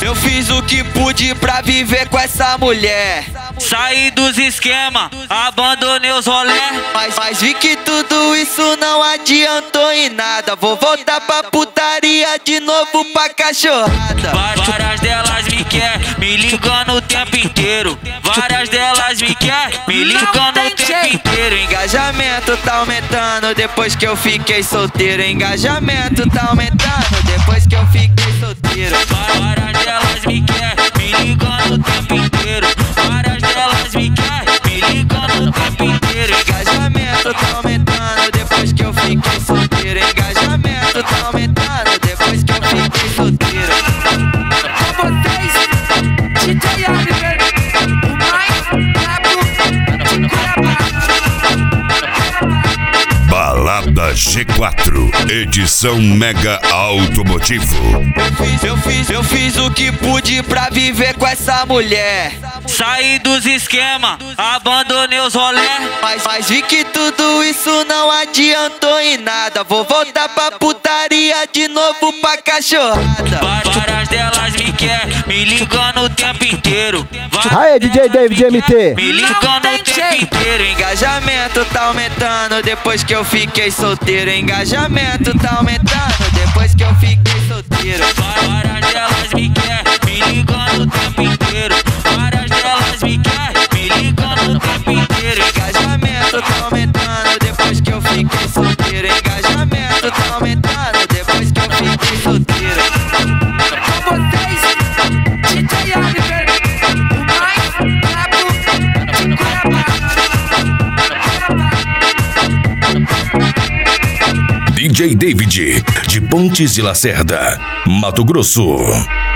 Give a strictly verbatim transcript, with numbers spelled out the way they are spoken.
eu fiz o que pude pra viver com essa mulher. Saí dos esquema, abandonei os rolé. Mas, mas vi que tudo isso não adiantou em nada. Vou voltar pra putaria de novo pra cachorrada. Várias delas me quer, me ligando o tempo inteiro. Várias delas me quer, me ligando o tempo inteiro. Engajamento tá aumentando depois que eu fiquei solteiro. Engajamento tá aumentando depois que eu fiquei solteiro. Várias delas me quer, me ligando o tempo inteiro. Várias delas me quer, me ligando o tempo inteiro. Engajamento tá aumentando depois que eu fiquei solteiro. Engajamento tá aumentando depois que eu fiquei solteiro. Com vocês, D J Oliver, o mais brabo de Cuiabá. Balada G quatro, edição Mega Automotivo. Eu fiz, eu fiz, eu fiz o que pude pra viver com essa mulher. Saí dos esquema, abandonei os rolé. Mas, mas vi que tudo isso não adiantou em nada. Vou voltar pra putaria de novo pra cachorrada. Várias delas me quer, me ligando o tempo inteiro. Aê, D J David M T. Me ligando o tempo inteiro. Engajamento tá aumentando depois que eu fiquei solteiro. Engajamento tá aumentando depois que eu fiquei solteiro. Várias delas me quer, me ligando o tempo inteiro. Várias delas me quer, me ligando o tempo inteiro. Engajamento tá aumentando depois que eu fiquei solteiro. Engajamento tá aumentando depois que eu fiquei solteiro. Com vocês, D J Oliver, o mais brabo de Cuiabá. D J David, de Pontes de Lacerda, Mato Grosso.